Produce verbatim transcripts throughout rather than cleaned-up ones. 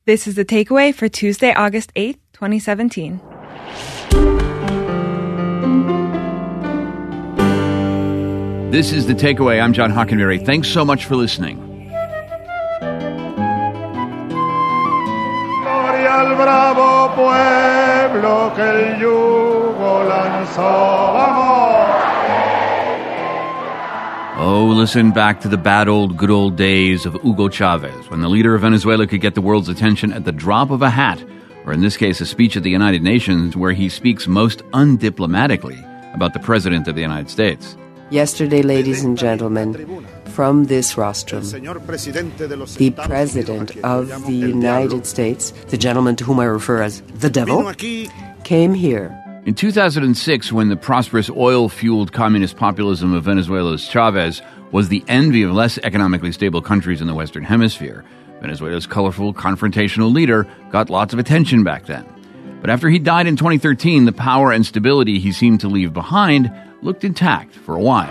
This is The Takeaway for Tuesday, August eighth, twenty seventeen. This is The Takeaway. I'm John Hockenberry. Thanks so much for listening. Al bravo pueblo que el yugo lanzó, vamos. Oh, listen back to the bad old, good old days of Hugo Chavez, when the leader of Venezuela could get the world's attention at the drop of a hat, or in this case, a speech at the United Nations where he speaks most undiplomatically about the President of the United States. Yesterday, ladies and gentlemen, from this rostrum, the President of the United States, the gentleman to whom I refer as the devil, came here. In two thousand six, when the prosperous oil-fueled communist populism of Venezuela's Chavez was the envy of less economically stable countries in the Western Hemisphere, Venezuela's colorful, confrontational leader got lots of attention back then. But after he died in twenty thirteen, the power and stability he seemed to leave behind looked intact for a while.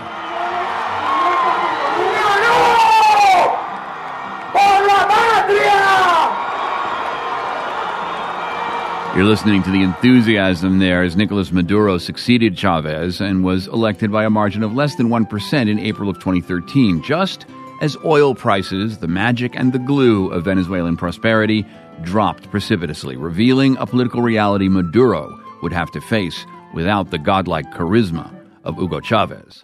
You're listening to the enthusiasm there as Nicolas Maduro succeeded Chavez and was elected by a margin of less than one percent in April of twenty thirteen, just as oil prices, the magic and the glue of Venezuelan prosperity, dropped precipitously, revealing a political reality Maduro would have to face without the godlike charisma of Hugo Chavez.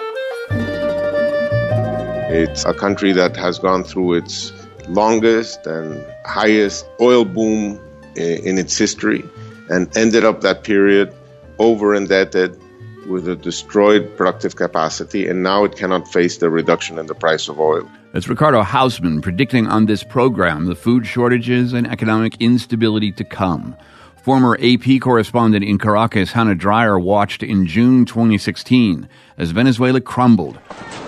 It's a country that has gone through its longest and highest oil boom in its history and ended up that period over-indebted with a destroyed productive capacity, and now it cannot face the reduction in the price of oil. That's Ricardo Hausman predicting on this program the food shortages and economic instability to come. Former A P correspondent in Caracas, Hannah Dreier, watched in June twenty sixteen as Venezuela crumbled.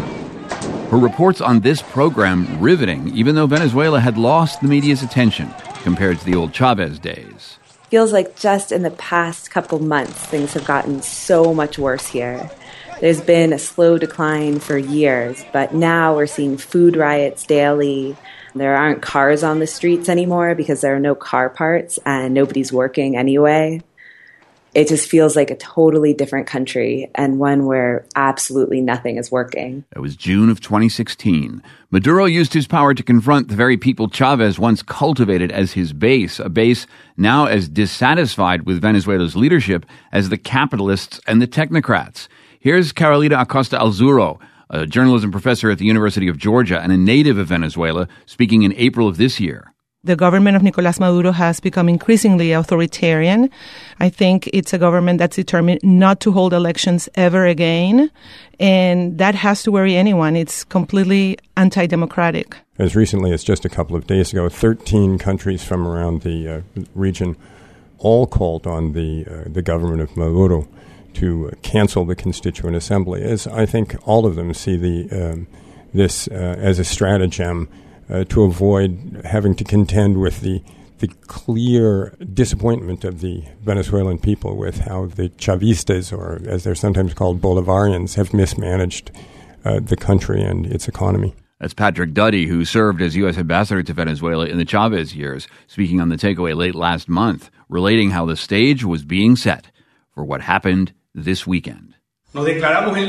Her reports on this program riveting, even though Venezuela had lost the media's attention compared to the old Chavez days. Feels like just in the past couple months, things have gotten so much worse here. There's been a slow decline for years, but now we're seeing food riots daily. There aren't cars on the streets anymore because there are no car parts and nobody's working anyway. It just feels like a totally different country and one where absolutely nothing is working. It was June of twenty sixteen. Maduro used his power to confront the very people Chavez once cultivated as his base, a base now as dissatisfied with Venezuela's leadership as the capitalists and the technocrats. Here's Carolina Acosta Alzuro, a journalism professor at the University of Georgia and a native of Venezuela, speaking in April of this year. The government of Nicolás Maduro has become increasingly authoritarian. I think it's a government that's determined not to hold elections ever again, and that has to worry anyone. It's completely anti-democratic. As recently as just a couple of days ago, thirteen countries from around the uh, region all called on the uh, the government of Maduro to cancel the Constituent Assembly, as I think all of them see the um, this uh, as a stratagem Uh, to avoid having to contend with the the clear disappointment of the Venezuelan people with how the Chavistas, or as they're sometimes called, Bolivarians, have mismanaged uh, the country and its economy. That's Patrick Duddy, who served as U S ambassador to Venezuela in the Chavez years, speaking on The Takeaway late last month, relating how the stage was being set for what happened this weekend. We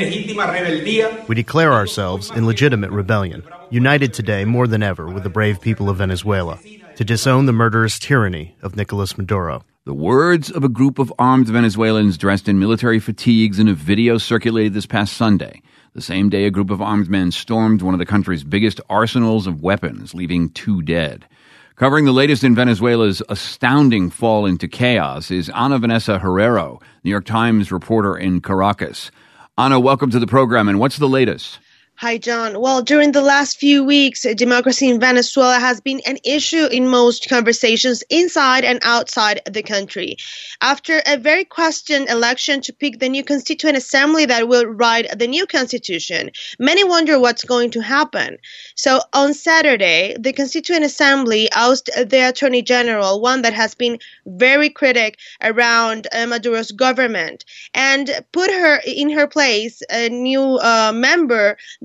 declare ourselves in legitimate rebellion, united today more than ever with the brave people of Venezuela, to disown the murderous tyranny of Nicolás Maduro. The words of a group of armed Venezuelans dressed in military fatigues in a video circulated this past Sunday. The same day, a group of armed men stormed one of the country's biggest arsenals of weapons, leaving two dead. Covering the latest in Venezuela's astounding fall into chaos is Ana Vanessa Herrero, New York Times reporter in Caracas. Ana, welcome to the program, and what's the latest? Hi, John. Well, during the last few weeks, democracy in Venezuela has been an issue in most conversations inside and outside the country. After a very questioned election to pick the new Constituent Assembly that will write the new constitution, many wonder what's going to happen. So on Saturday, the Constituent Assembly ousted the Attorney General, one that has been very critic around uh, Maduro's government, and put her in her place a new uh, member that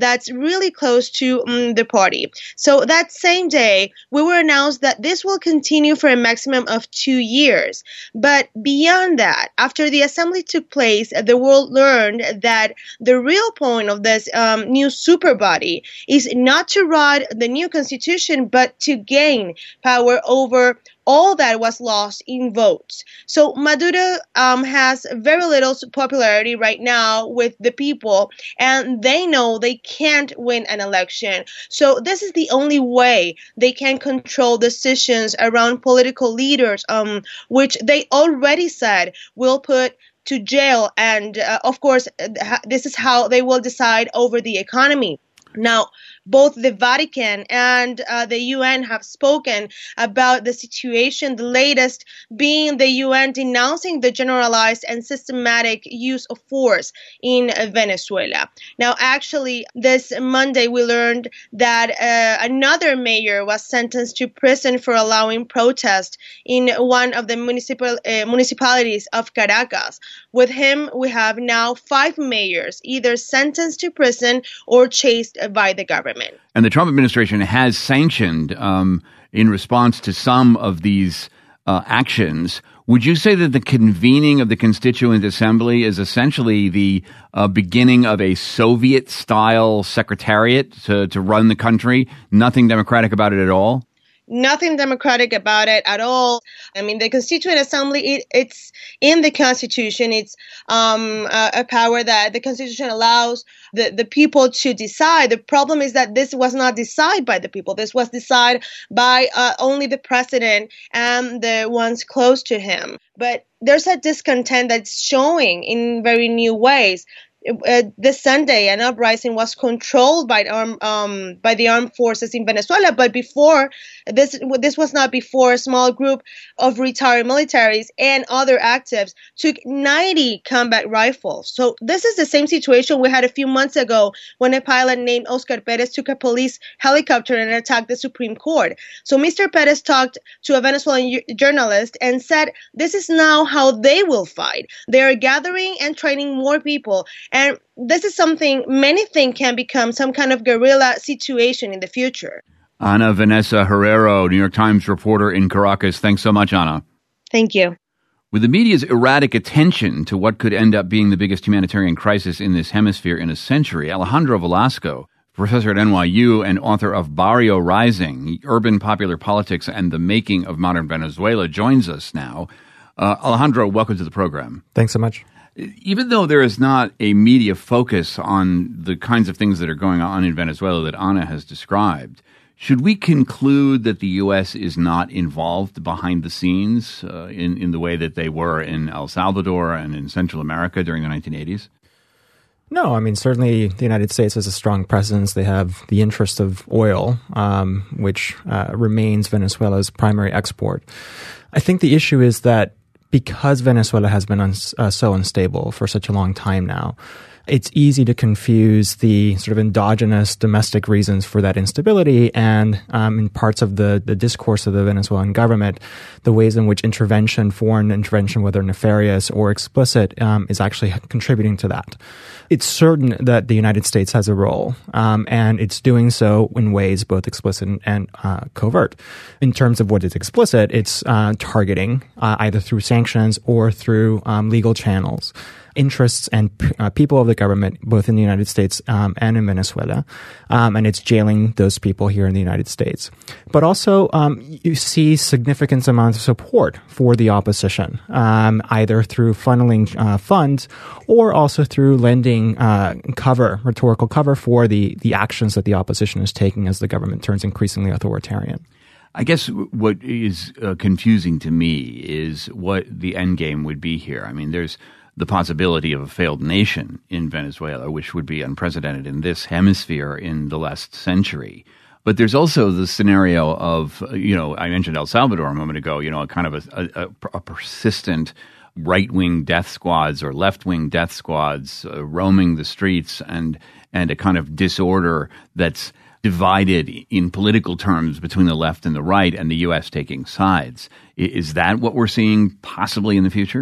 that's really close to um, the party. So that same day, we were announced that this will continue for a maximum of two years. But beyond that, after the assembly took place, the world learned that the real point of this um, new super body is not to write the new constitution, but to gain power over all that was lost in votes. So Maduro um, has very little popularity right now with the people, and they know they can't win an election. So this is the only way they can control decisions around political leaders, um, which they already said will put to jail. And uh, of course, this is how they will decide over the economy. Now, both the Vatican and uh, the U N have spoken about the situation, the latest being the U N denouncing the generalized and systematic use of force in uh, Venezuela. Now, actually, this Monday we learned that uh, another mayor was sentenced to prison for allowing protest in one of the municipal uh, municipalities of Caracas. With him, we have now five mayors either sentenced to prison or chased by the government. And the Trump administration has sanctioned, um, in response to some of these uh, actions. Would you say that the convening of the Constituent Assembly is essentially the uh, beginning of a Soviet-style secretariat to, to run the country? Nothing democratic about it at all? Nothing democratic about it at all. I mean, the Constituent Assembly, it, it's in the Constitution. It's um, a, a power that the Constitution allows the, the people to decide. The problem is that this was not decided by the people. This was decided by uh, only the president and the ones close to him. But there's a discontent that's showing in very new ways. Uh, this Sunday, an uprising was controlled by arm, um, by the armed forces in Venezuela. But before this, this was not before a small group of retired militaries and other actives took ninety combat rifles. So this is the same situation we had a few months ago when a pilot named Oscar Perez took a police helicopter and attacked the Supreme Court. So Mister Perez talked to a Venezuelan journalist and said, this is now how they will fight. They are gathering and training more people. And this is something many think can become some kind of guerrilla situation in the future. Ana Vanessa Herrero, New York Times reporter in Caracas. Thanks so much, Ana. Thank you. With the media's erratic attention to what could end up being the biggest humanitarian crisis in this hemisphere in a century, Alejandro Velasco, professor at N Y U and author of Barrio Rising, Urban Popular Politics and the Making of Modern Venezuela, joins us now. Uh, Alejandro, welcome to the program. Thanks so much. Even though there is not a media focus on the kinds of things that are going on in Venezuela that Ana has described, should we conclude that the U S is not involved behind the scenes uh, in, in the way that they were in El Salvador and in Central America during the nineteen eighties? No, I mean, certainly the United States has a strong presence. They have the interest of oil, um, which uh, remains Venezuela's primary export. I think the issue is that because Venezuela has been uns- uh, so unstable for such a long time now, it's easy to confuse the sort of endogenous domestic reasons for that instability and um, in parts of the, the discourse of the Venezuelan government, the ways in which intervention, foreign intervention, whether nefarious or explicit, um, is actually contributing to that. It's certain that the United States has a role, um, and it's doing so in ways both explicit and, and uh, covert. In terms of what is explicit, it's uh, targeting, uh, either through sanctions or through um, legal channels, interests and uh, people of the government, both in the United States um, and in Venezuela, um, and it's jailing those people here in the United States. But also, um, you see significant amounts of support for the opposition, um, either through funneling uh, funds or also through lending uh, cover, rhetorical cover for the the actions that the opposition is taking as the government turns increasingly authoritarian. I guess what is uh, confusing to me is what the end game would be here. I mean, there's the possibility of a failed nation in Venezuela, which would be unprecedented in this hemisphere in the last century. But there's also the scenario of, you know, I mentioned El Salvador a moment ago, you know, a kind of a, a, a persistent right-wing death squads or left-wing death squads uh, roaming the streets and and a kind of disorder that's divided in political terms between the left and the right and the U S taking sides. Is that what we're seeing possibly in the future?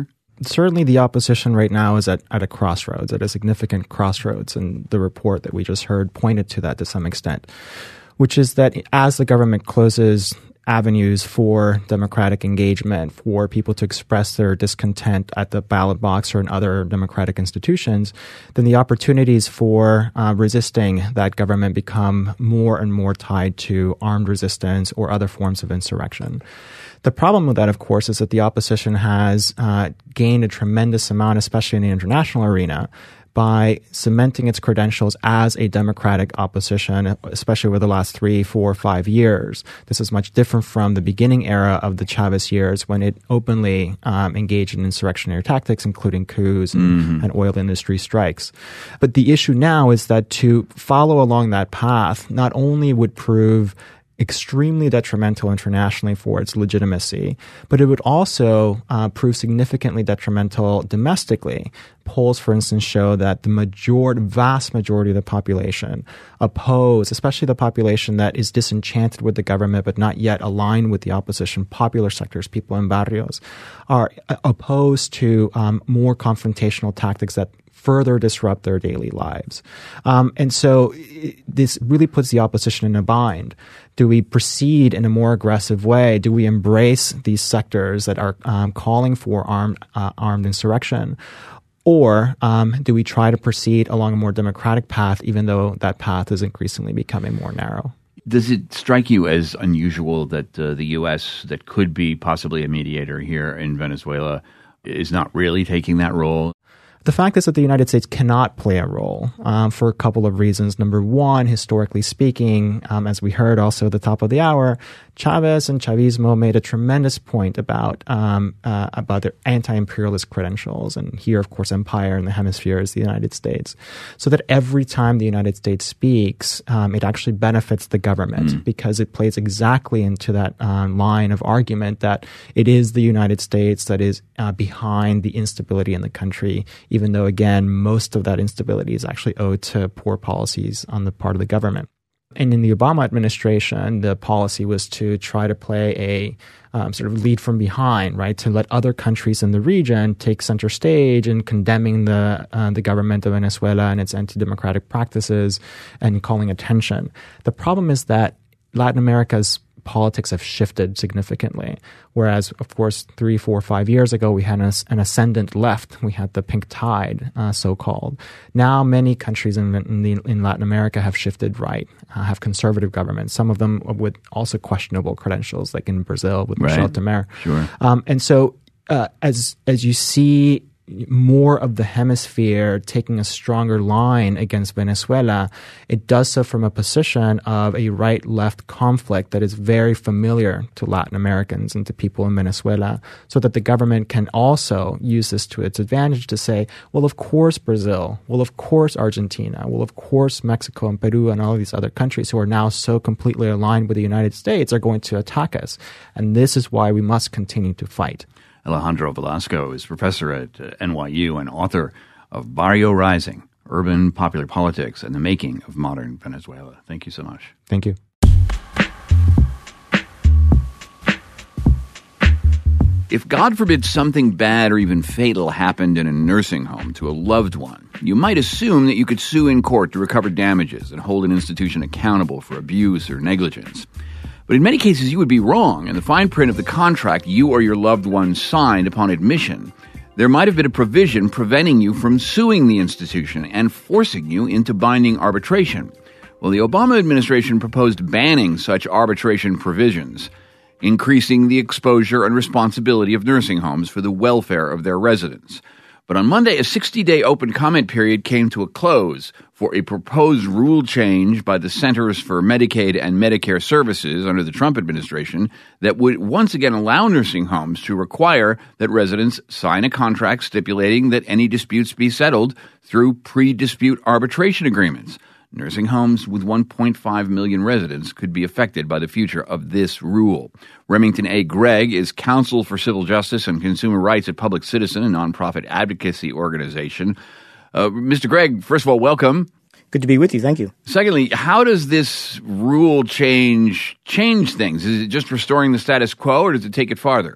certainly the opposition right now is at, at a crossroads, at a significant crossroads, and the report that we just heard pointed to that to some extent, which is that as the government closes avenues for democratic engagement, for people to express their discontent at the ballot box or in other democratic institutions, then the opportunities for uh, resisting that government become more and more tied to armed resistance or other forms of insurrection. The problem with that, of course, is that the opposition has uh, gained a tremendous amount, especially in the international arena, by cementing its credentials as a democratic opposition, especially over the last three, four, five years. This is much different from the beginning era of the Chavez years when it openly um, engaged in insurrectionary tactics, including coups and, mm-hmm. and oil industry strikes. But the issue now is that to follow along that path not only would prove extremely detrimental internationally for its legitimacy, but it would also uh, prove significantly detrimental domestically. Polls, for instance, show that the majority, vast majority of the population oppose, especially the population that is disenchanted with the government but not yet aligned with the opposition, popular sectors, people in barrios, are opposed to um, more confrontational tactics that further disrupt their daily lives. Um, and so it, this really puts the opposition in a bind. Do we proceed in a more aggressive way? Do we embrace these sectors that are um, calling for armed, uh, armed insurrection? Or um, do we try to proceed along a more democratic path, even though that path is increasingly becoming more narrow? Does it strike you as unusual that uh, the U S, that could be possibly a mediator here in Venezuela, is not really taking that role? The fact is that the United States cannot play a role um, for a couple of reasons. Number one, historically speaking, um, as we heard also at the top of the hour, Chavez and Chavismo made a tremendous point about um, uh, about their anti-imperialist credentials. And here, of course, empire in the hemisphere is the United States. So that every time the United States speaks, um, it actually benefits the government mm. because it plays exactly into that uh, line of argument that it is the United States that is uh, behind the instability in the country, even though, again, most of that instability is actually owed to poor policies on the part of the government. And in the Obama administration, the policy was to try to play a um, sort of lead from behind, right, to let other countries in the region take center stage in condemning the uh, the government of Venezuela and its anti-democratic practices and calling attention. The problem is that Latin America's politics have shifted significantly. Whereas, of course, three, four, five years ago, we had an, an ascendant left. We had the pink tide, uh, so-called. Now, many countries in, in, the, in Latin America have shifted right, uh, have conservative governments, some of them with also questionable credentials, like in Brazil with Michel right. Temer. Sure. Um, and so uh, as as you see more of the hemisphere taking a stronger line against Venezuela, it does so from a position of a right-left conflict that is very familiar to Latin Americans and to people in Venezuela, so that the government can also use this to its advantage to say, well, of course Brazil, well, of course Argentina, well, of course Mexico and Peru and all these other countries who are now so completely aligned with the United States are going to attack us. And this is why we must continue to fight. Alejandro Velasco is professor at N Y U and author of Barrio Rising, Urban Popular Politics and the Making of Modern Venezuela. Thank you so much. Thank you. If, God forbid, something bad or even fatal happened in a nursing home to a loved one, you might assume that you could sue in court to recover damages and hold an institution accountable for abuse or negligence. But in many cases, you would be wrong. In the fine print of the contract you or your loved one signed upon admission, there might have been a provision preventing you from suing the institution and forcing you into binding arbitration. Well, the Obama administration proposed banning such arbitration provisions, increasing the exposure and responsibility of nursing homes for the welfare of their residents. But on Monday, a sixty-day open comment period came to a close for a proposed rule change by the Centers for Medicaid and Medicare Services under the Trump administration that would once again allow nursing homes to require that residents sign a contract stipulating that any disputes be settled through pre-dispute arbitration agreements. Nursing homes with one point five million residents could be affected by the future of this rule. Remington A. Gregg is Counsel for Civil Justice and Consumer Rights at Public Citizen, a nonprofit advocacy organization. Uh, Mister Gregg, first of all, welcome. Good to be with you. Thank you. Secondly, how does this rule change change things? Is it just restoring the status quo, or does it take it farther?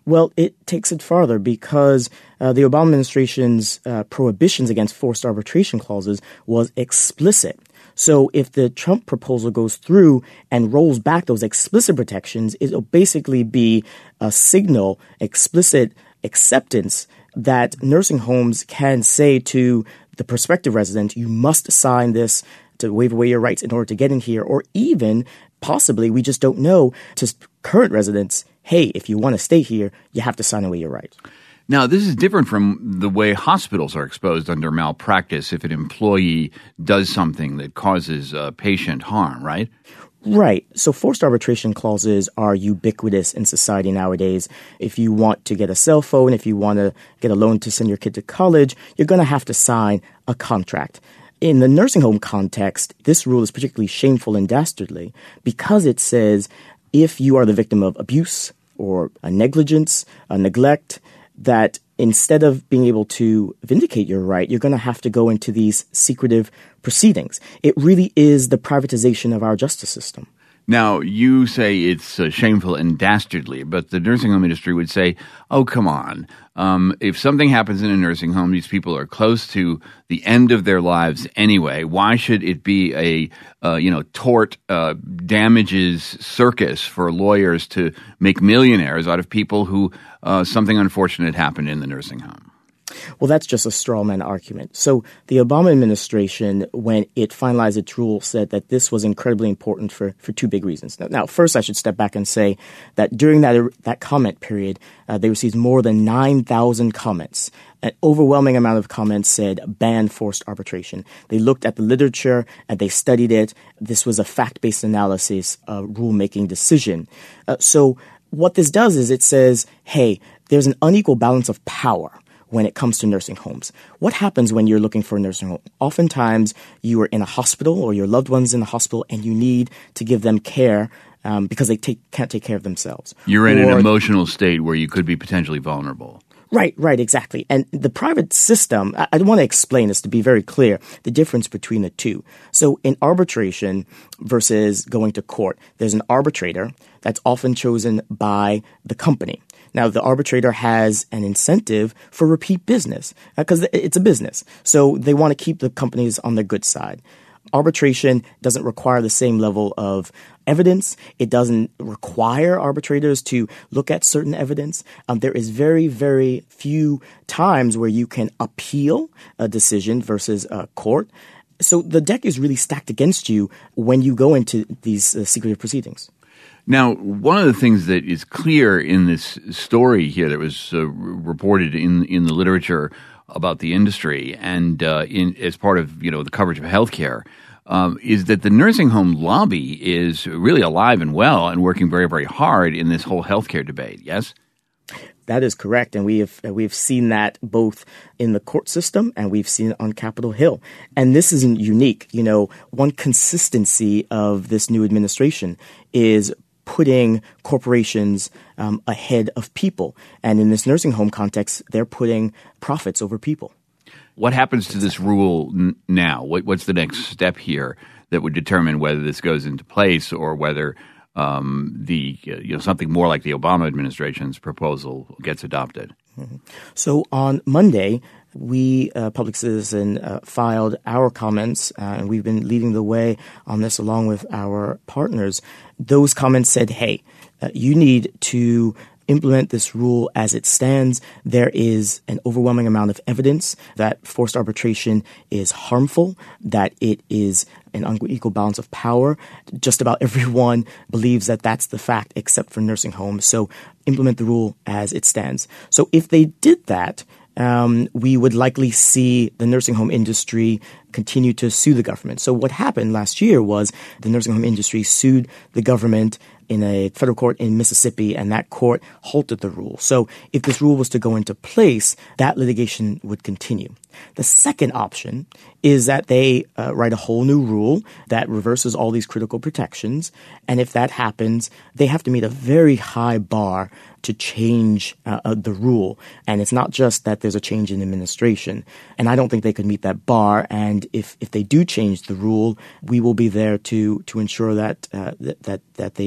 Well, it takes it farther because uh, the Obama administration's uh, prohibitions against forced arbitration clauses was explicit. So if the Trump proposal goes through and rolls back those explicit protections, it'll basically be a signal, explicit acceptance that nursing homes can say to the prospective resident, you must sign this to waive away your rights in order to get in here, or even possibly, we just don't know, to current residents, hey, if you want to stay here, you have to sign away your rights. Now, this is different from the way hospitals are exposed under malpractice if an employee does something that causes uh, patient harm, right? Right. So forced arbitration clauses are ubiquitous in society nowadays. If you want to get a cell phone, if you want to get a loan to send your kid to college, you're going to have to sign a contract. In the nursing home context, this rule is particularly shameful and dastardly because it says if you are the victim of abuse or a negligence, a neglect, that instead of being able to vindicate your right, you're going to have to go into these secretive proceedings. It really is the privatization of our justice system. Now, you say it's uh, shameful and dastardly, but the nursing home industry would say, oh, come on. Um, if something happens in a nursing home, these people are close to the end of their lives anyway. Why should it be a, uh, you know, tort uh, damages circus for lawyers to make millionaires out of people who uh, something unfortunate happened in the nursing home? Well, that's just a straw man argument. So the Obama administration, when it finalized its rule, said that this was incredibly important for, for two big reasons. Now, now, first, I should step back and say that during that that comment period, uh, they received more than nine thousand comments. An overwhelming amount of comments said ban forced arbitration. They looked at the literature and they studied it. This was a fact-based analysis, a rulemaking decision. Uh, so what this does is it says, hey, there's an unequal balance of power when it comes to nursing homes. What happens when you're looking for a nursing home? Oftentimes, you are in a hospital or your loved one's in the hospital and you need to give them care um, because they take, can't take care of themselves. You're in or, an emotional state where you could be potentially vulnerable. Right, right, exactly. And the private system, I, I want to explain this to be very clear, the difference between the two. So in arbitration versus going to court, there's an arbitrator that's often chosen by the company. Now, the arbitrator has an incentive for repeat business because it's a business. So they want to keep the companies on their good side. Arbitration doesn't require the same level of evidence. It doesn't require arbitrators to look at certain evidence. Um, there is very, very few times where you can appeal a decision versus a court. So the deck is really stacked against you when you go into these uh, secretive proceedings. Now, one of the things that is clear in this story here that was uh, reported in in the literature about the industry and uh, in as part of you know the coverage of healthcare um, is that the nursing home lobby is really alive and well and working very, very hard in this whole healthcare debate. Yes? That is correct, and we have we've seen that both in the court system and we've seen it on Capitol Hill. And this isn't unique. You know, one consistency of this new administration is putting corporations um, ahead of people. And in this nursing home context, they're putting profits over people. What happens to this rule n- now? What, what's the next step here that would determine whether this goes into place or whether um, the uh, you know something more like the Obama administration's proposal gets adopted? Mm-hmm. So on Monday, we, uh, Public Citizen, uh, filed our comments, uh, and we've been leading the way on this along with our partners. Those comments said, hey, uh, you need to implement this rule as it stands. There is an overwhelming amount of evidence that forced arbitration is harmful, that it is an unequal balance of power. Just about everyone believes that that's the fact except for nursing homes. So implement the rule as it stands. So if they did that, Um, we would likely see the nursing home industry continue to sue the government. So what happened last year was the nursing home industry sued the government in a federal court in Mississippi, and that court halted the rule. So if this rule was to go into place, that litigation would continue. The second option is that they uh, write a whole new rule that reverses all these critical protections. And if that happens, they have to meet a very high bar to change uh, uh, the rule. And it's not just that there's a change in administration. And I don't think they could meet that bar. And if, if they do change the rule, we will be there to to ensure that uh, that, that that they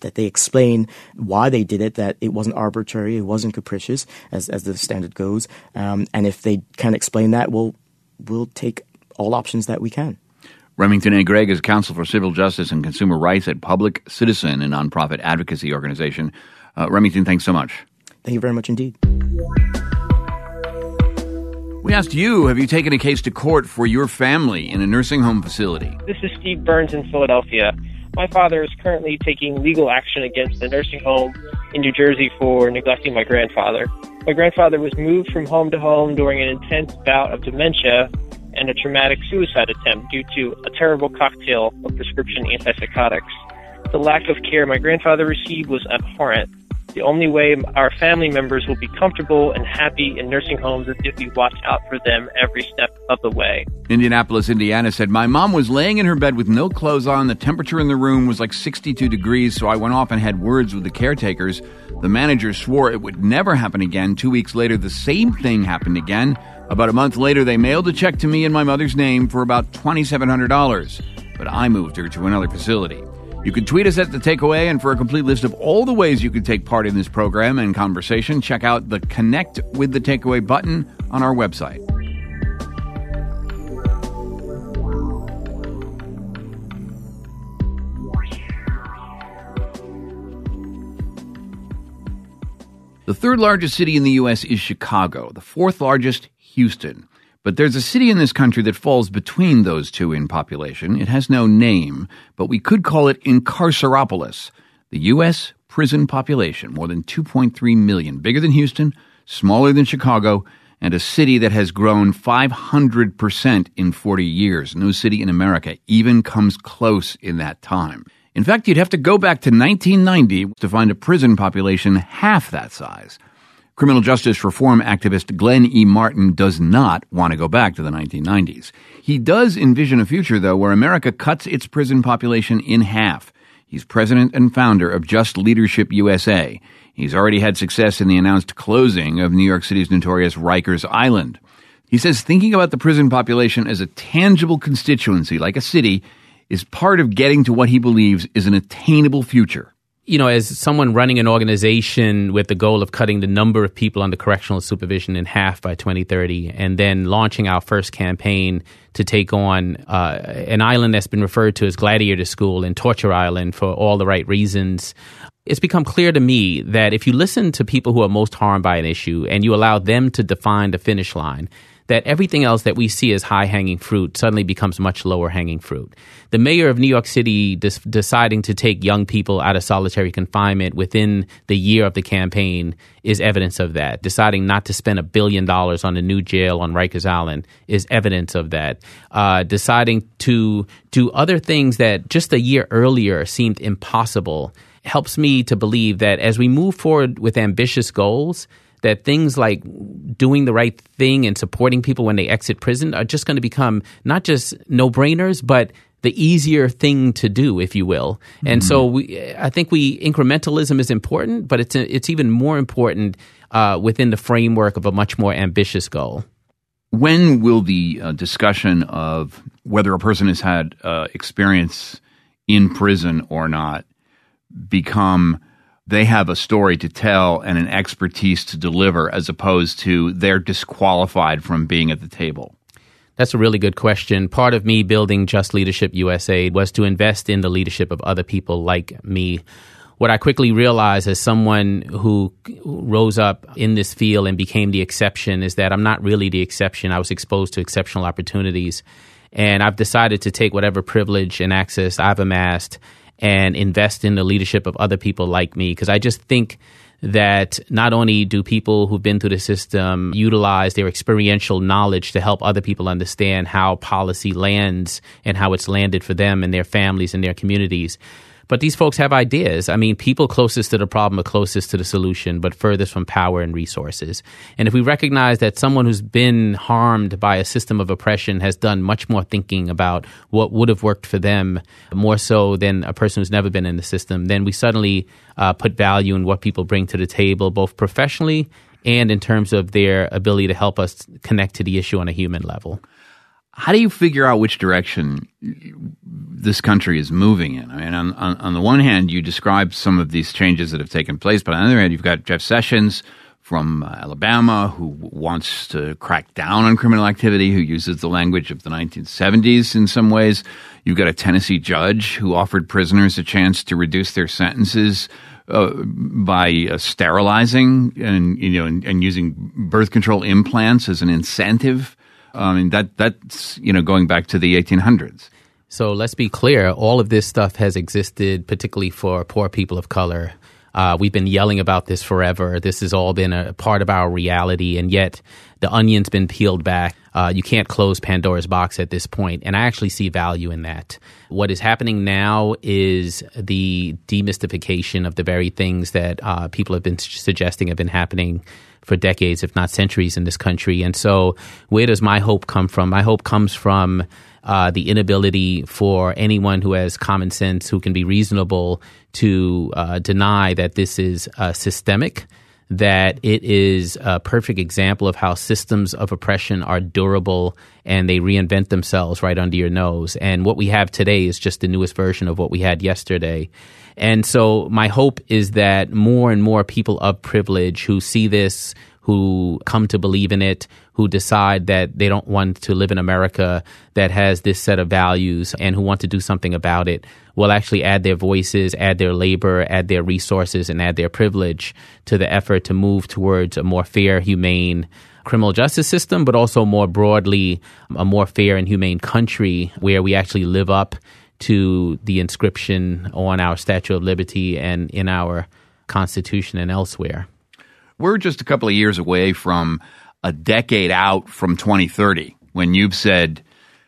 that they explain why they did it, that it wasn't arbitrary, it wasn't capricious, as as the standard goes. Um, and if they can't explain that, we'll we'll take all options that we can. Remington A. Gregg is Counsel for Civil Justice and Consumer Rights at Public Citizen, a nonprofit advocacy organization. Uh, Remington, thanks so much. Thank you very much indeed. We asked you, have you taken a case to court for your family in a nursing home facility? This is Steve Burns in Philadelphia. My father is currently taking legal action against the nursing home in New Jersey for neglecting my grandfather. My grandfather was moved from home to home during an intense bout of dementia and a traumatic suicide attempt due to a terrible cocktail of prescription antipsychotics. The lack of care my grandfather received was abhorrent. The only way our family members will be comfortable and happy in nursing homes is if we watch out for them every step of the way. Indianapolis, Indiana said, my mom was laying in her bed with no clothes on. The temperature in the room was like sixty-two degrees, so I went off and had words with the caretakers. The manager swore it would never happen again. Two weeks later, the same thing happened again. About a month later, they mailed a check to me in my mother's name for about twenty-seven hundred dollars, but I moved her to another facility. You can tweet us at The Takeaway, and for a complete list of all the ways you can take part in this program and conversation, check out the Connect with The Takeaway button on our website. The third largest city in the U S is Chicago, the fourth largest, Houston. But there's a city in this country that falls between those two in population. It has no name, but we could call it Incarceropolis, the U S prison population, more than two point three million, bigger than Houston, smaller than Chicago, and a city that has grown five hundred percent in forty years. No city in America even comes close in that time. In fact, you'd have to go back to nineteen ninety to find a prison population half that size. Criminal justice reform activist Glenn E. Martin does not want to go back to the nineteen nineties. He does envision a future, though, where America cuts its prison population in half. He's president and founder of Just Leadership U S A. He's already had success in the announced closing of New York City's notorious Rikers Island. He says thinking about the prison population as a tangible constituency, like a city, is part of getting to what he believes is an attainable future. You know, as someone running an organization with the goal of cutting the number of people under correctional supervision in half by twenty thirty, and then launching our first campaign to take on uh, an island that's been referred to as Gladiator School and Torture Island for all the right reasons, it's become clear to me that if you listen to people who are most harmed by an issue and you allow them to define the finish line, that everything else that we see as high-hanging fruit suddenly becomes much lower-hanging fruit. The mayor of New York City des- deciding to take young people out of solitary confinement within the year of the campaign is evidence of that. Deciding not to spend a billion dollars on a new jail on Rikers Island is evidence of that. Uh, deciding to do other things that just a year earlier seemed impossible helps me to believe that as we move forward with ambitious goals, that things like doing the right thing and supporting people when they exit prison are just going to become not just no-brainers, but the easier thing to do, if you will. Mm-hmm. And so we, I think we incrementalism is important, but it's a, it's even more important uh, within the framework of a much more ambitious goal. When will the uh, discussion of whether a person has had uh, experience in prison or not become they have a story to tell and an expertise to deliver as opposed to they're disqualified from being at the table? That's a really good question. Part of me building Just Leadership U S A was to invest in the leadership of other people like me. What I quickly realized as someone who rose up in this field and became the exception is that I'm not really the exception. I was exposed to exceptional opportunities. And I've decided to take whatever privilege and access I've amassed and invest in the leadership of other people like me. Because I just think that not only do people who've been through the system utilize their experiential knowledge to help other people understand how policy lands and how it's landed for them and their families and their communities, but these folks have ideas. I mean, people closest to the problem are closest to the solution, but furthest from power and resources. And if we recognize that someone who's been harmed by a system of oppression has done much more thinking about what would have worked for them, more so than a person who's never been in the system, then we suddenly uh, put value in what people bring to the table, both professionally and in terms of their ability to help us connect to the issue on a human level. How do you figure out which direction this country is moving in? I mean, on, on, on the one hand, you describe some of these changes that have taken place, but on the other hand, you've got Jeff Sessions from uh, Alabama who wants to crack down on criminal activity, who uses the language of the nineteen seventies in some ways. You've got a Tennessee judge who offered prisoners a chance to reduce their sentences uh, by uh, sterilizing and, you know, and, and using birth control implants as an incentive. I mean, that that's, you know, going back to the eighteen hundreds. So let's be clear. All of this stuff has existed, particularly for poor people of color. Uh, we've been yelling about this forever. This has all been a part of our reality, and yet the onion's been peeled back. Uh, you can't close Pandora's box at this point, and I actually see value in that. What is happening now is the demystification of the very things that uh, people have been suggesting have been happening for decades, if not centuries, in this country. And so where does my hope come from? My hope comes from uh, the inability for anyone who has common sense, who can be reasonable, to uh, deny that this is uh, systemic, that it is a perfect example of how systems of oppression are durable and they reinvent themselves right under your nose. And what we have today is just the newest version of what we had yesterday. And so my hope is that more and more people of privilege who see this, who come to believe in it, who decide that they don't want to live in America that has this set of values and who want to do something about it, will actually add their voices, add their labor, add their resources, and add their privilege to the effort to move towards a more fair, humane criminal justice system, but also more broadly, a more fair and humane country where we actually live up to the inscription on our Statue of Liberty and in our Constitution and elsewhere. We're just a couple of years away from a decade out from twenty thirty, when you've said,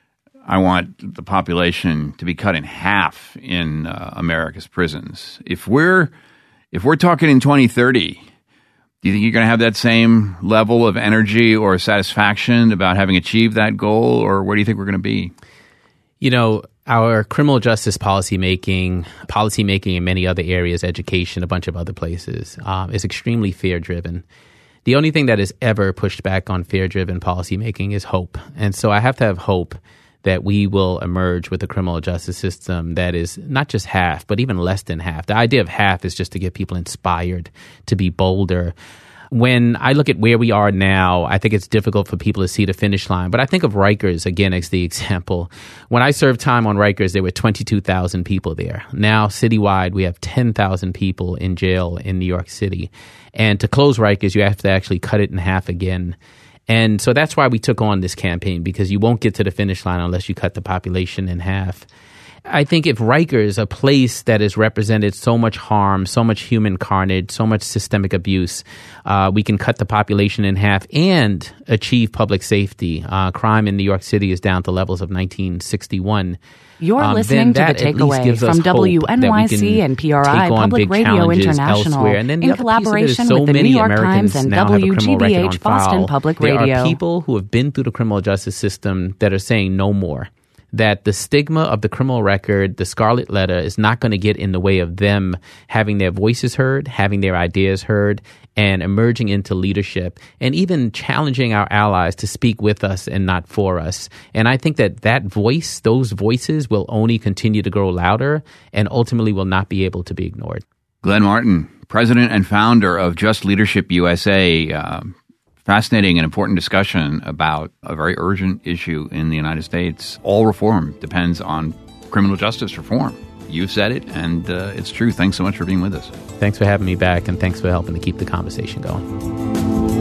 I want the population to be cut in half in uh, America's prisons. If we're if we're talking in twenty thirty, do you think you're going to have that same level of energy or satisfaction about having achieved that goal, or where do you think we're going to be? You know, our criminal justice policy making, policy making in many other areas, education, a bunch of other places, um, is extremely fear-driven. The only thing that has ever pushed back on fear-driven policy making is hope. And so I have to have hope that we will emerge with a criminal justice system that is not just half, but even less than half. The idea of half is just to get people inspired to be bolder. When I look at where we are now, I think it's difficult for people to see the finish line. But I think of Rikers, again, as the example. When I served time on Rikers, there were twenty-two thousand people there. Now, citywide, we have ten thousand people in jail in New York City. And to close Rikers, you have to actually cut it in half again. And so that's why we took on this campaign, because you won't get to the finish line unless you cut the population in half. I think if Rikers, a place that has represented so much harm, so much human carnage, so much systemic abuse, uh, we can cut the population in half and achieve public safety. Uh, crime in New York City is down to levels of nineteen sixty-one. You're um, listening to The Takeaway from W N Y C and P R I Public Radio International in collaboration so with the New York Americans Times and W G B H Boston Public there Radio. There are people who have been through the criminal justice system that are saying no more. That the stigma of the criminal record, the scarlet letter, is not going to get in the way of them having their voices heard, having their ideas heard, and emerging into leadership, and even challenging our allies to speak with us and not for us. And I think that that voice, those voices, will only continue to grow louder and ultimately will not be able to be ignored. Glenn Martin, president and founder of Just Leadership U S A, uh, fascinating and important discussion about a very urgent issue in the United States. All reform depends on criminal justice reform. You've said it, and uh, it's true. Thanks so much for being with us. Thanks for having me back, and thanks for helping to keep the conversation going.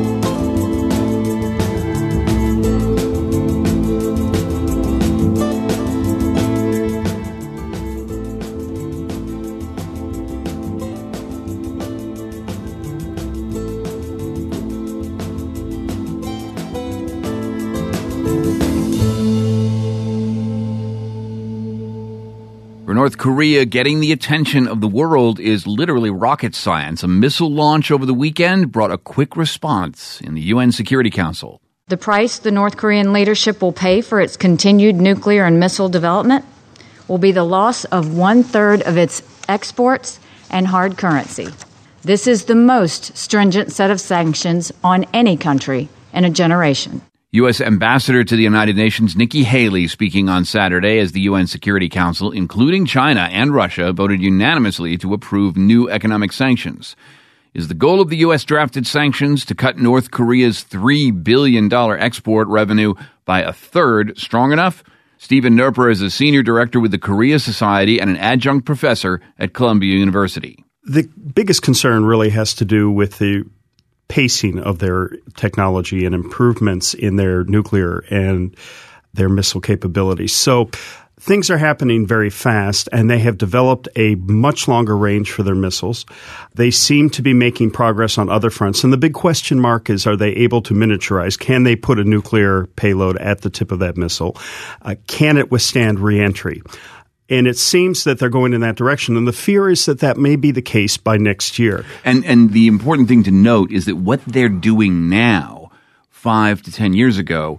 North Korea, getting the attention of the world is literally rocket science. A missile launch over the weekend brought a quick response in the U N Security Council. The price the North Korean leadership will pay for its continued nuclear and missile development will be the loss of one-third of its exports and hard currency. This is the most stringent set of sanctions on any country in a generation. U S. Ambassador to the United Nations Nikki Haley speaking on Saturday as the U N Security Council, including China and Russia, voted unanimously to approve new economic sanctions. Is the goal of the U S drafted sanctions to cut North Korea's three billion dollars export revenue by a third strong enough? Stephen Nerper is a senior director with the Korea Society and an adjunct professor at Columbia University. The biggest concern really has to do with the pacing of their technology and improvements in their nuclear and their missile capabilities. So things are happening very fast, and they have developed a much longer range for their missiles. They seem to be making progress on other fronts. And the big question mark is, are they able to miniaturize? Can they put a nuclear payload at the tip of that missile? Uh, can it withstand reentry? And it seems that they're going in that direction. And the fear is that that may be the case by next year. And and the important thing to note is that what they're doing now, five to ten years ago,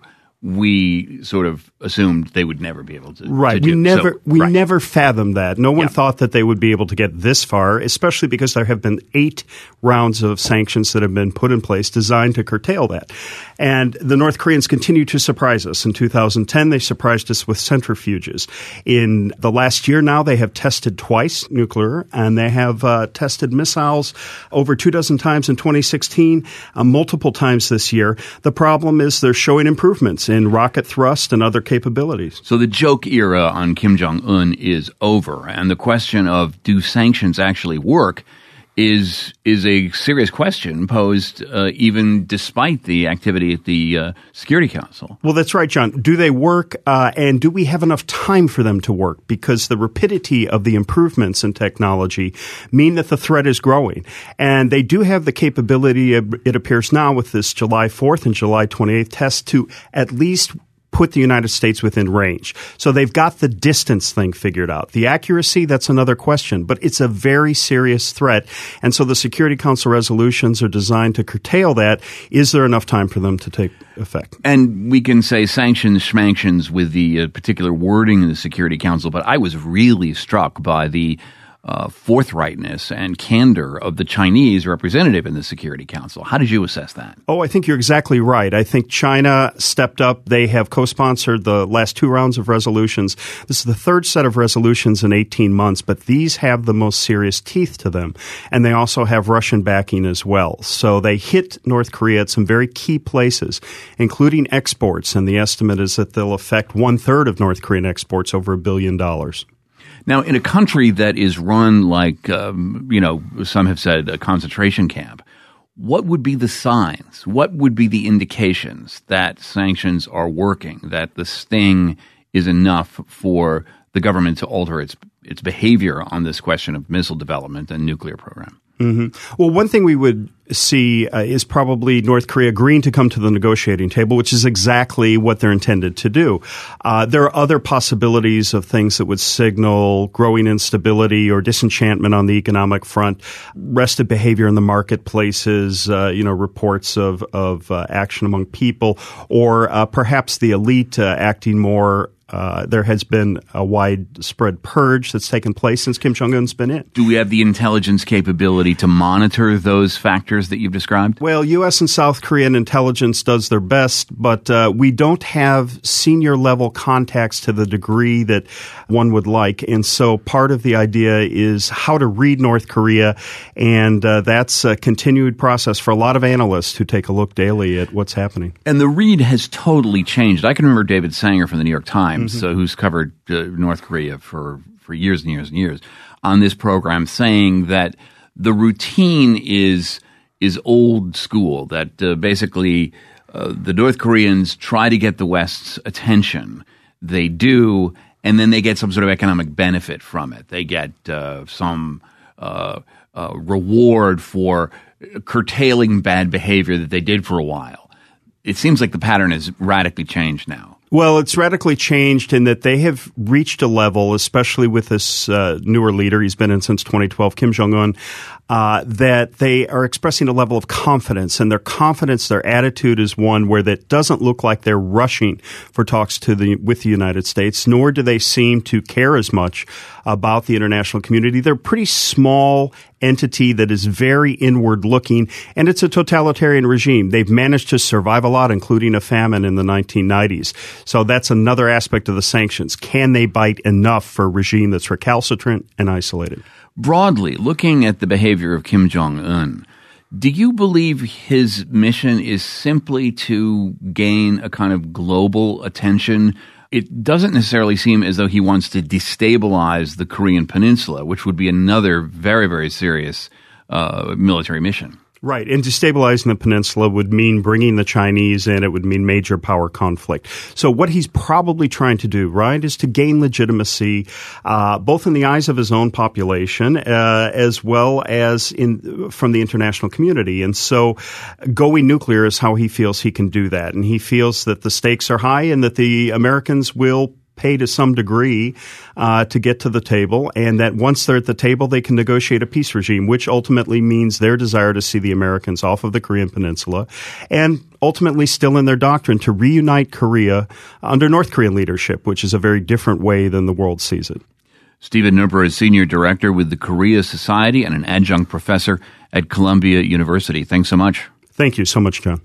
we sort of assumed they would never be able to, right. to do. We never so, we right. never fathomed that. No one yeah. thought that they would be able to get this far, especially because there have been eight rounds of sanctions that have been put in place designed to curtail that. And the North Koreans continue to surprise us. In two thousand ten, they surprised us with centrifuges. In the last year now, they have tested twice nuclear, and they have uh, tested missiles over two dozen times in twenty sixteen, uh, multiple times this year. The problem is they're showing improvements in rocket thrust and other capabilities. So the joke era on Kim Jong-un is over, and the question of do sanctions actually work is is a serious question posed uh, even despite the activity at the uh, Security Council. Well, that's right, John. Do they work, uh, and do we have enough time for them to work? Because the rapidity of the improvements in technology mean that the threat is growing. And they do have the capability, it appears now, with this July fourth and July twenty-eighth test to at least put the United States within range. So they've got the distance thing figured out. The accuracy, that's another question, but it's a very serious threat. And so the Security Council resolutions are designed to curtail that. Is there enough time for them to take effect? And we can say sanctions, schmanctions with the uh, particular wording in the Security Council, but I was really struck by the Uh, forthrightness and candor of the Chinese representative in the Security Council. How did you assess that? Oh, I think you're exactly right. I think China stepped up. They have co-sponsored the last two rounds of resolutions. This is the third set of resolutions in eighteen months, but these have the most serious teeth to them. And they also have Russian backing as well. So they hit North Korea at some very key places, including exports. And the estimate is that they'll affect one-third of North Korean exports, over a billion dollars. Now, in a country that is run like, um, you know, some have said a concentration camp, what would be the signs? What would be the indications that sanctions are working, that the sting is enough for the government to alter its its behavior on this question of missile development and nuclear program? Mm-hmm. Well, one thing we would see uh, is probably North Korea agreeing to come to the negotiating table, which is exactly what they're intended to do. Uh, there are other possibilities of things that would signal growing instability or disenchantment on the economic front, restive behavior in the marketplaces, uh, you know, reports of, of uh, action among people, or uh, perhaps the elite uh, acting more. Uh, there has been a widespread purge that's taken place since Kim Jong-un's been in. Do we have the intelligence capability to monitor those factors that you've described? Well, U S and South Korean intelligence does their best, but uh, we don't have senior-level contacts to the degree that one would like. And so part of the idea is how to read North Korea, and uh, that's a continued process for a lot of analysts who take a look daily at what's happening. And the read has totally changed. I can remember David Sanger from the New York Times, Mm-hmm. So who's covered uh, North Korea for, for years and years and years on this program, saying that the routine is is old school, that uh, basically uh, the North Koreans try to get the West's attention. They do, and then they get some sort of economic benefit from it. They get uh, some uh, uh, reward for curtailing bad behavior that they did for a while. It seems like the pattern has radically changed now. Well, it's radically changed in that they have reached a level, especially with this uh, newer leader, he's been in since twenty twelve, Kim Jong-un, uh, that they are expressing a level of confidence. And their confidence, their attitude is one where that doesn't look like they're rushing for talks to the with the United States, nor do they seem to care as much about the international community. They're a pretty small entity that is very inward-looking, and it's a totalitarian regime. They've managed to survive a lot, including a famine in the nineteen nineties. So that's another aspect of the sanctions. Can they bite enough for a regime that's recalcitrant and isolated? Broadly, looking at the behavior of Kim Jong-un, do you believe his mission is simply to gain a kind of global attention? It doesn't necessarily seem as though he wants to destabilize the Korean Peninsula, which would be another very, very serious uh, military mission. Right. And destabilizing the peninsula would mean bringing the Chinese in. It would mean major power conflict. So what he's probably trying to do, right, is to gain legitimacy, uh, both in the eyes of his own population, uh, as well as in from the international community. And so going nuclear is how he feels he can do that. And he feels that the stakes are high and that the Americans will pay to some degree uh, to get to the table, and that once they're at the table, they can negotiate a peace regime, which ultimately means their desire to see the Americans off of the Korean Peninsula, and ultimately still in their doctrine to reunite Korea under North Korean leadership, which is a very different way than the world sees it. Stephen Nuper is Senior Director with the Korea Society and an adjunct professor at Columbia University. Thanks so much. Thank you so much, John.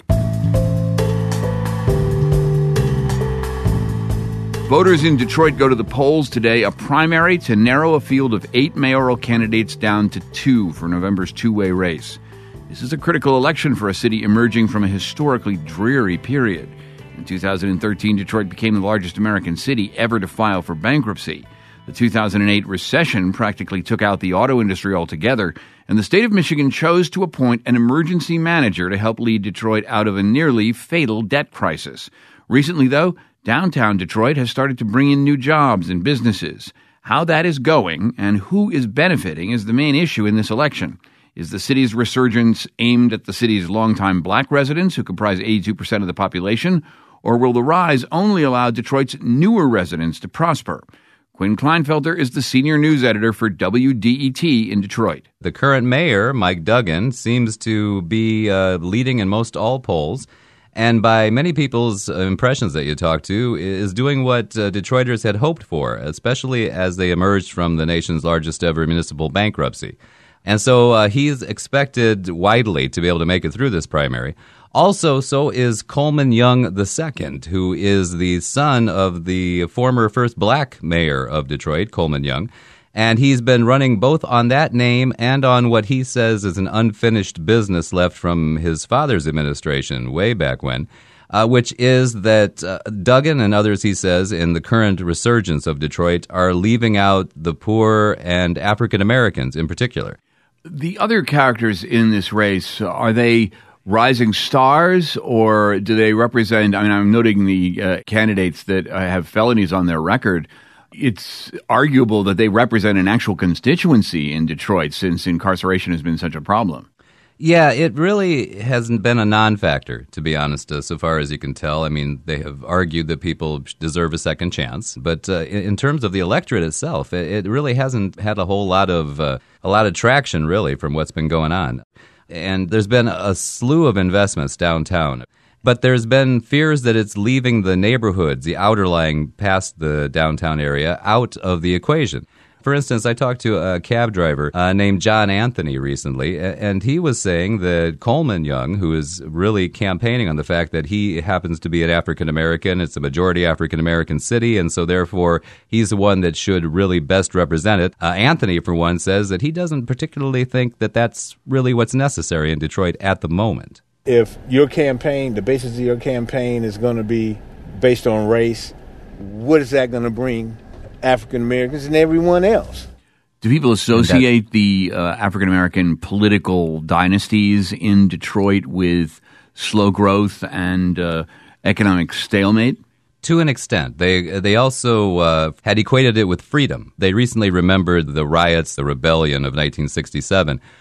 Voters in Detroit go to the polls today, a primary to narrow a field of eight mayoral candidates down to two for November's two-way race. This is a critical election for a city emerging from a historically dreary period. In two thousand thirteen, Detroit became the largest American city ever to file for bankruptcy. The two thousand eight recession practically took out the auto industry altogether, and the state of Michigan chose to appoint an emergency manager to help lead Detroit out of a nearly fatal debt crisis. Recently, though, downtown Detroit has started to bring in new jobs and businesses. How that is going and who is benefiting is the main issue in this election. Is the city's resurgence aimed at the city's longtime black residents, who comprise eighty-two percent of the population, or will the rise only allow Detroit's newer residents to prosper? Quinn Kleinfelter is the senior news editor for W D E T in Detroit. The current mayor, Mike Duggan, seems to be uh, leading in most all polls, and by many people's impressions that you talk to, is doing what uh, Detroiters had hoped for, especially as they emerged from the nation's largest ever municipal bankruptcy. And so uh, he's expected widely to be able to make it through this primary. Also, so is Coleman Young the Second, who is the son of the former first black mayor of Detroit, Coleman Young. And he's been running both on that name and on what he says is an unfinished business left from his father's administration way back when, uh, which is that uh, Duggan and others, he says, in the current resurgence of Detroit are leaving out the poor and African Americans in particular. The other characters in this race, are they rising stars, or do they represent, I mean, I'm noting the uh, candidates that uh, have felonies on their record. It's arguable that they represent an actual constituency in Detroit, since incarceration has been such a problem. Yeah, it really hasn't been a non-factor, to be honest, uh, so far as you can tell. I mean, they have argued that people deserve a second chance, but uh, in, in terms of the electorate itself, it, it really hasn't had a whole lot of uh, a lot of traction, really, from what's been going on. And there's been a slew of investments downtown. But there's been fears that it's leaving the neighborhoods, the outer lying past the downtown area, out of the equation. For instance, I talked to a cab driver uh, named John Anthony recently, and he was saying that Coleman Young, who is really campaigning on the fact that he happens to be an African-American, it's a majority African-American city, and so therefore he's the one that should really best represent it. Uh, Anthony, for one, says that he doesn't particularly think that that's really what's necessary in Detroit at the moment. If your campaign, the basis of your campaign is going to be based on race, what is that going to bring African Americans and everyone else? Do people associate the uh, African American political dynasties in Detroit with slow growth and uh, economic stalemate? To an extent. They they also uh, had equated it with freedom. They recently remembered the riots, the rebellion of nineteen sixty-seven,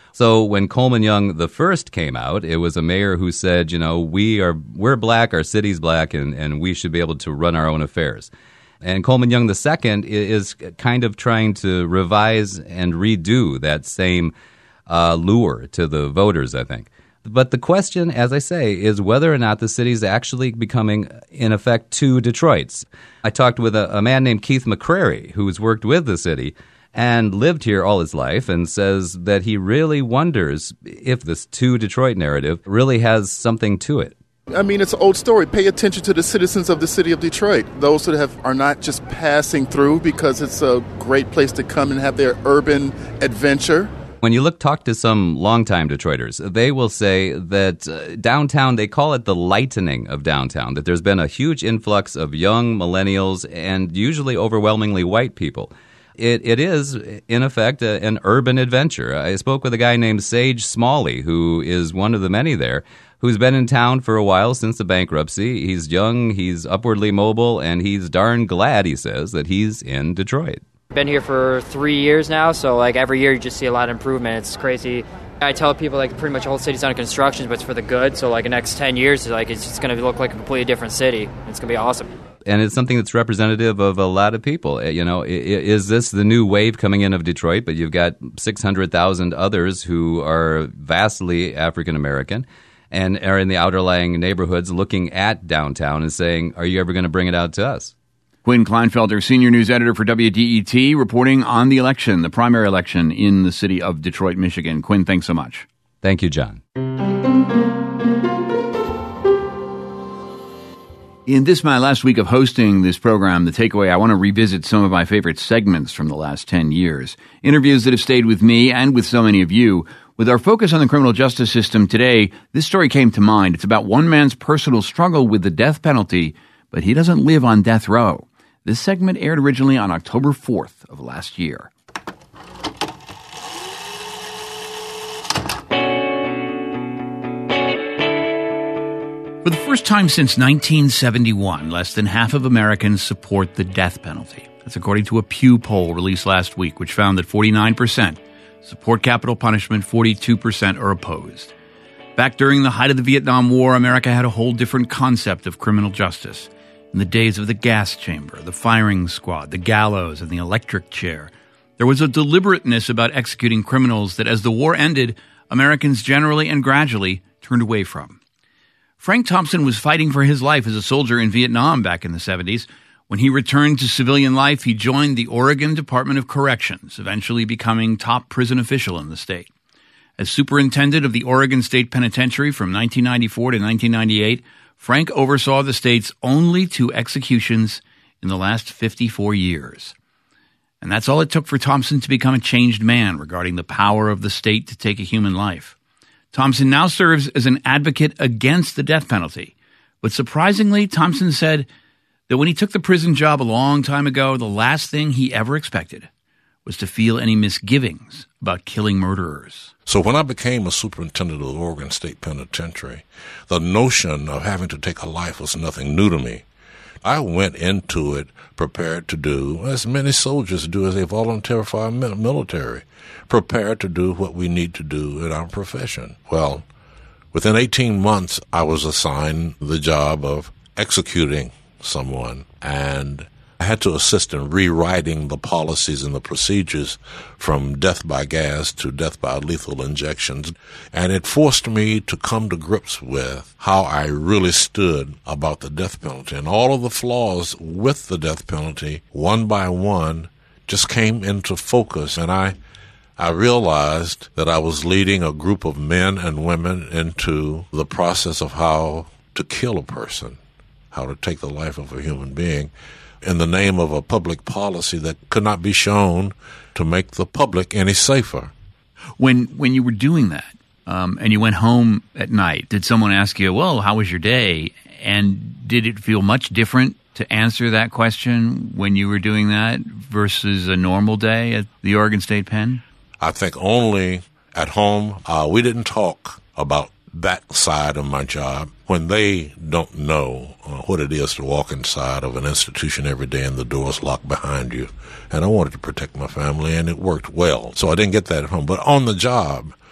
So when Coleman Young the first came out, it was a mayor who said, you know, we are we're black, our city's black, and, and we should be able to run our own affairs. And Coleman Young the second is kind of trying to revise and redo that same uh, lure to the voters, I think. But the question, as I say, is whether or not the city is actually becoming, in effect, two Detroits. I talked with a, a man named Keith McCrary, who's worked with the city and lived here all his life, and says that he really wonders if this two Detroit narrative really has something to it. I mean, it's an old story. Pay attention to the citizens of the city of Detroit, those who have are not just passing through because it's a great place to come and have their urban adventure. When you look, talk to some longtime Detroiters, they will say that uh, downtown, they call it the lightening of downtown, that there's been a huge influx of young millennials and usually overwhelmingly white people. It, it is, in effect, a, an urban adventure. I spoke with a guy named Sage Smalley, who is one of the many there, who's been in town for a while since the bankruptcy. He's young, he's upwardly mobile, and he's darn glad, he says, that he's in Detroit. Been here for three years now, so like every year you just see a lot of improvement. It's crazy. I tell people like pretty much the whole city's under construction, but it's for the good. So like the next ten years, like it's just going to look like a completely different city. It's going to be awesome. And it's something that's representative of a lot of people. You know, is this the new wave coming in of Detroit? But you've got six hundred thousand others who are vastly African American and are in the outlying neighborhoods looking at downtown and saying, are you ever going to bring it out to us? Quinn Kleinfelder, senior news editor for W D E T, reporting on the election, the primary election in the city of Detroit, Michigan. Quinn, thanks so much. Thank you, John. In this, my last week of hosting this program, The Takeaway, I want to revisit some of my favorite segments from the last ten years. Interviews that have stayed with me and with so many of you. With our focus on the criminal justice system today, this story came to mind. It's about one man's personal struggle with the death penalty, but he doesn't live on death row. This segment aired originally on October fourth of last year. For the first time since nineteen seventy-one, less than half of Americans support the death penalty. That's according to a Pew poll released last week, which found that forty-nine percent support capital punishment, forty-two percent are opposed. Back during the height of the Vietnam War, America had a whole different concept of criminal justice. In the days of the gas chamber, the firing squad, the gallows, and the electric chair, there was a deliberateness about executing criminals that as the war ended, Americans generally and gradually turned away from. Frank Thompson was fighting for his life as a soldier in Vietnam back in the seventies. When he returned to civilian life, he joined the Oregon Department of Corrections, eventually becoming top prison official in the state. As superintendent of the Oregon State Penitentiary from nineteen ninety-four to nineteen ninety-eight, Frank oversaw the state's only two executions in the last fifty-four years. And that's all it took for Thompson to become a changed man regarding the power of the state to take a human life. Thompson now serves as an advocate against the death penalty. But surprisingly, Thompson said that when he took the prison job a long time ago, the last thing he ever expected was to feel any misgivings about killing murderers. So when I became a superintendent of the Oregon State Penitentiary, the notion of having to take a life was nothing new to me. I went into it prepared to do, as many soldiers do as they volunteer for our military, prepared to do what we need to do in our profession. Well, within eighteen months, I was assigned the job of executing someone, and I had to assist in rewriting the policies and the procedures from death by gas to death by lethal injections. And it forced me to come to grips with how I really stood about the death penalty. And all of the flaws with the death penalty, one by one, just came into focus. And I, I realized that I was leading a group of men and women into the process of how to kill a person, how to take the life of a human being, in the name of a public policy that could not be shown to make the public any safer. When when you were doing that, um, and you went home at night, did someone ask you, well, how was your day? And did it feel much different to answer that question when you were doing that versus a normal day at the Oregon State Pen? I think only at home. Uh, we didn't talk about that side of my job when they don't know uh, what it is to walk inside of an institution every day and the door's locked behind you. And I wanted to protect my family, and it worked well. So I didn't get that at home. But on the job,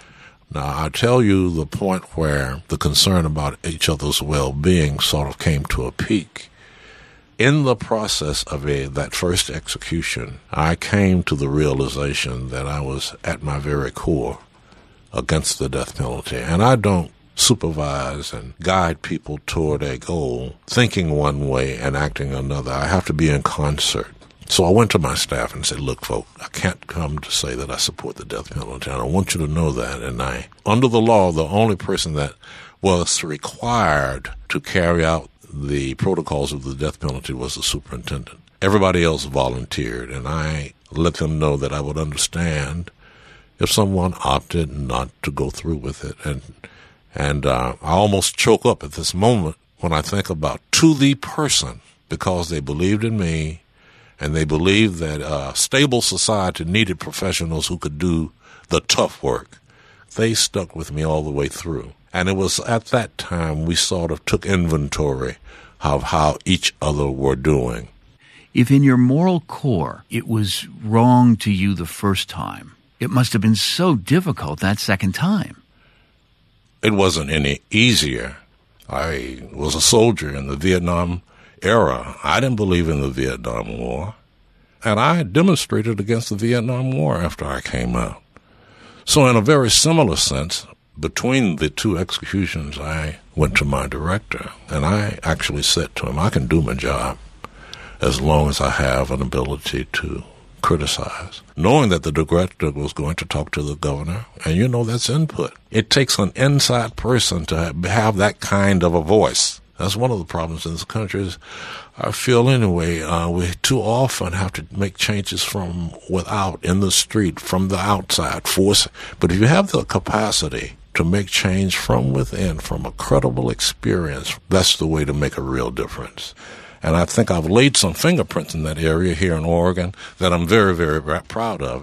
Now, I tell you the point where the concern about each other's well-being sort of came to a peak. In the process of a, that first execution, I came to the realization that I was at my very core against the death penalty. And I don't supervise and guide people toward a goal, thinking one way and acting another. I have to be in concert. So I went to my staff and said, look, folks, I can't come to say that I support the death penalty, and I want you to know that. And I, under the law, the only person that was required to carry out the protocols of the death penalty was the superintendent. Everybody else volunteered, and I let them know that I would understand if someone opted not to go through with it. And and uh, I almost choke up at this moment when I think about to the person, because they believed in me, and they believed that a stable society needed professionals who could do the tough work. They stuck with me all the way through. And it was at that time we sort of took inventory of how each other were doing. If in your moral core it was wrong to you the first time, it must have been so difficult that second time. It wasn't any easier. I was a soldier in the Vietnam era. I didn't believe in the Vietnam War. And I demonstrated against the Vietnam War after I came out. So in a very similar sense, between the two executions, I went to my director, and I actually said to him, I can do my job as long as I have an ability to criticize, knowing that the director was going to talk to the governor, and you know that's input. It takes an inside person to have that kind of a voice. That's one of the problems in this country is, I feel anyway, uh, we too often have to make changes from without, in the street, from the outside, force. But if you have the capacity to make change from within, from a credible experience, that's the way to make a real difference. And I think I've laid some fingerprints in that area here in Oregon that I'm very, very proud of.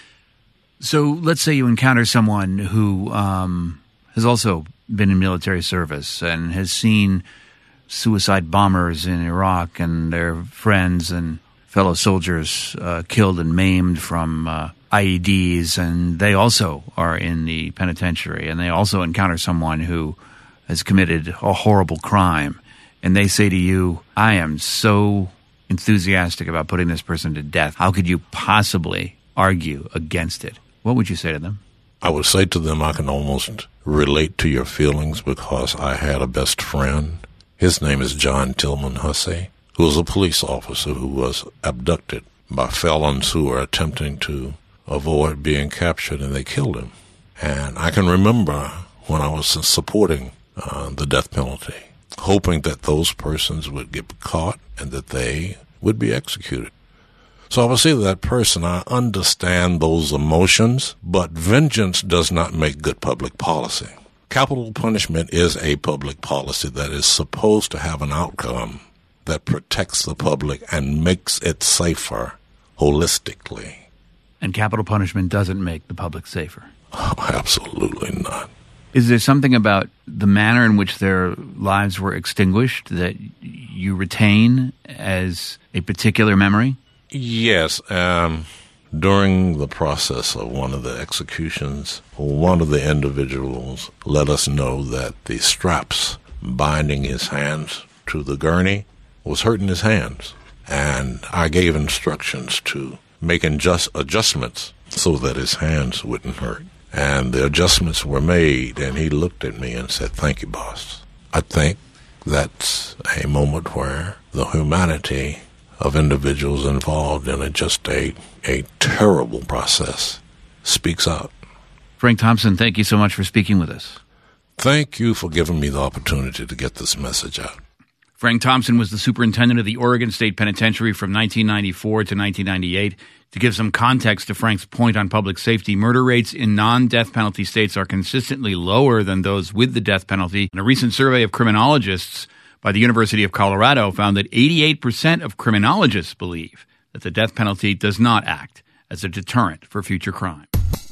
So let's say you encounter someone who um, has also been in military service and has seen suicide bombers in Iraq and their friends and fellow soldiers uh, killed and maimed from uh, I E Ds, and they also are in the penitentiary, and they also encounter someone who has committed a horrible crime, and they say to you, I am so enthusiastic about putting this person to death. How could you possibly argue against it? What would you say to them? I would say to them, I can almost relate to your feelings because I had a best friend. His name is John Tillman Hussey, who was a police officer who was abducted by felons who were attempting to avoid being captured, and they killed him. And I can remember when I was supporting uh, the death penalty, hoping that those persons would get caught and that they would be executed. So I would say to that person, I understand those emotions, but vengeance does not make good public policy. Capital punishment is a public policy that is supposed to have an outcome that protects the public and makes it safer holistically. And capital punishment doesn't make the public safer? Oh, absolutely not. Is there something about the manner in which their lives were extinguished that you retain as a particular memory? Yes. Um, during the process of one of the executions, one of the individuals let us know that the straps binding his hands to the gurney was hurting his hands. And I gave instructions to make adjust- adjustments so that his hands wouldn't hurt. And the adjustments were made, and he looked at me and said, thank you, boss. I think that's a moment where the humanity of individuals involved in a, just a, a terrible process speaks out. Frank Thompson, thank you so much for speaking with us. Thank you for giving me the opportunity to get this message out. Frank Thompson was the superintendent of the Oregon State Penitentiary from nineteen ninety-four to nineteen ninety-eight. To give some context to Frank's point on public safety, murder rates in non-death penalty states are consistently lower than those with the death penalty. And a recent survey of criminologists by the University of Colorado found that eighty-eight percent of criminologists believe that the death penalty does not act as a deterrent for future crime.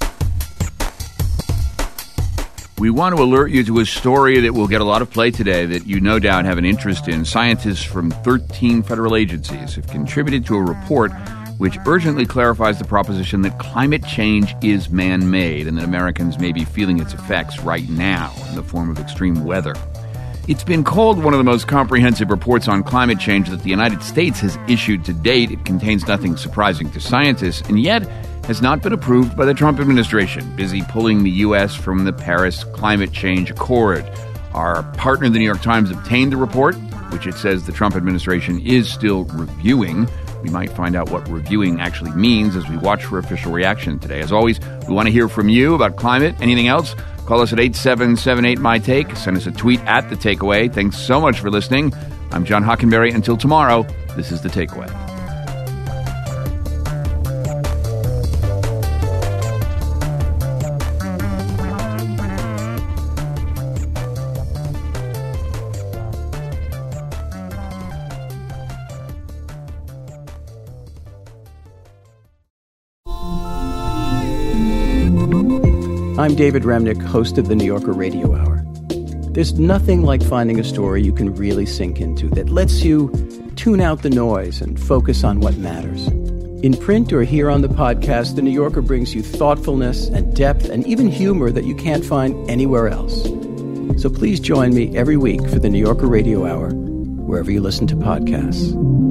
We want to alert you to a story that will get a lot of play today that you no doubt have an interest in. Scientists from thirteen federal agencies have contributed to a report which urgently clarifies the proposition that climate change is man-made and that Americans may be feeling its effects right now in the form of extreme weather. It's been called one of the most comprehensive reports on climate change that the United States has issued to date. It contains nothing surprising to scientists, and yet has not been approved by the Trump administration, busy pulling the U S from the Paris Climate Change Accord. Our partner, the New York Times, obtained the report, which it says the Trump administration is still reviewing. We might find out what reviewing actually means as we watch for official reaction today. As always, we want to hear from you about climate. Anything else? Call us at eight seven seven eight, M Y Take. Send us a tweet at The Takeaway. Thanks so much for listening. I'm John Hockenberry. Until tomorrow, this is The Takeaway. I'm David Remnick, host of the New Yorker Radio Hour. There's nothing like finding a story you can really sink into that lets you tune out the noise and focus on what matters. In print or here on the podcast, the New Yorker brings you thoughtfulness and depth and even humor that you can't find anywhere else. So please join me every week for the New Yorker Radio Hour, wherever you listen to podcasts.